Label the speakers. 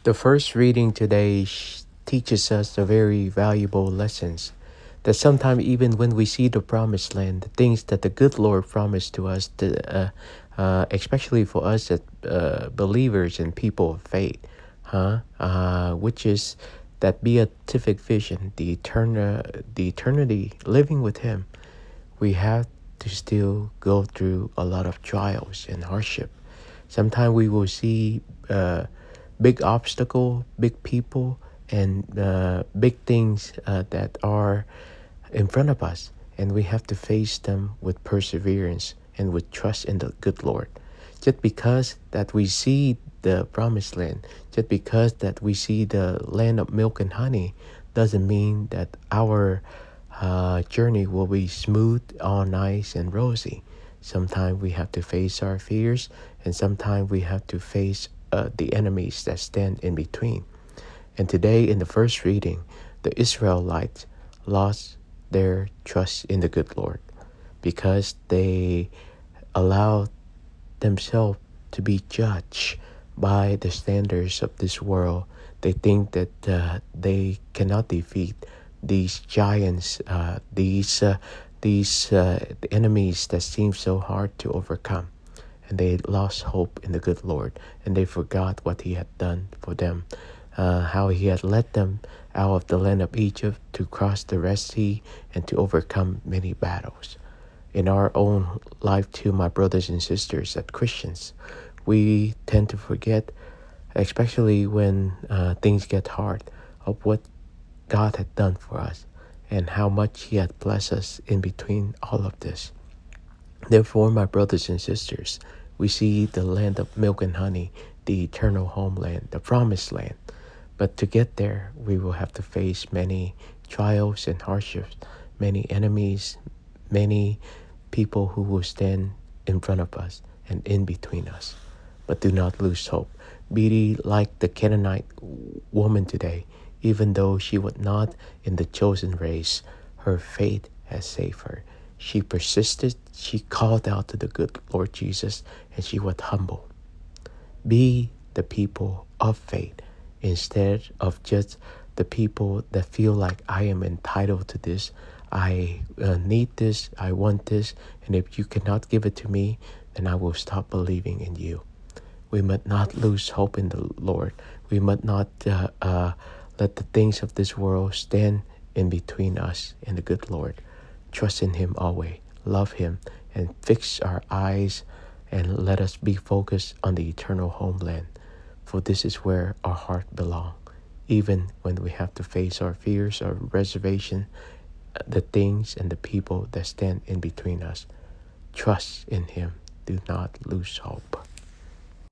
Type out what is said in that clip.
Speaker 1: The first reading today teaches us the very valuable lessons that sometimes even when we see the promised land, the things that the good Lord promised to us, especially for us as believers and people of faith, which is that beatific vision, the eternity living with Him, we have to still go through a lot of trials and hardship. Sometimes we will see big obstacle, big people, and big things that are in front of us, and we have to face them with perseverance and with trust in the good Lord. Just because that we see the promised land, just because that we see the land of milk and honey, doesn't mean that our journey will be smooth, all nice and rosy. Sometimes we have to face our fears, and sometimes we have to face the enemies that stand in between. And today, in the first reading, the Israelites lost their trust in the good Lord because they allowed themselves to be judged by the standards of this world. They think that they cannot defeat these giants, the enemies that seem so hard to overcome. And they lost hope in the good Lord, and they forgot what He had done for them, how He had led them out of the land of Egypt to cross the Red Sea and to overcome many battles. In our own life too, my brothers and sisters as Christians, we tend to forget, especially when things get hard, of what God had done for us and how much He had blessed us in between all of this. Therefore, my brothers and sisters, we see the land of milk and honey, the eternal homeland, the promised land. But to get there, we will have to face many trials and hardships, many enemies, many people who will stand in front of us and in between us. But do not lose hope. Be like the Canaanite woman today. Even though she was not in the chosen race, her faith has saved her. She persisted, she called out to the good Lord Jesus, and she was humble. Be the people of faith instead of just the people that feel like I am entitled to this, I need this, I want this, and if you cannot give it to me, then I will stop believing in you. We must not lose hope in the Lord. We must not let the things of this world stand in between us and the good Lord. Trust in Him always, love Him, and fix our eyes and let us be focused on the eternal homeland. For this is where our heart belongs. Even when we have to face our fears, our reservation, the things and the people that stand in between us. Trust in Him. Do not lose hope.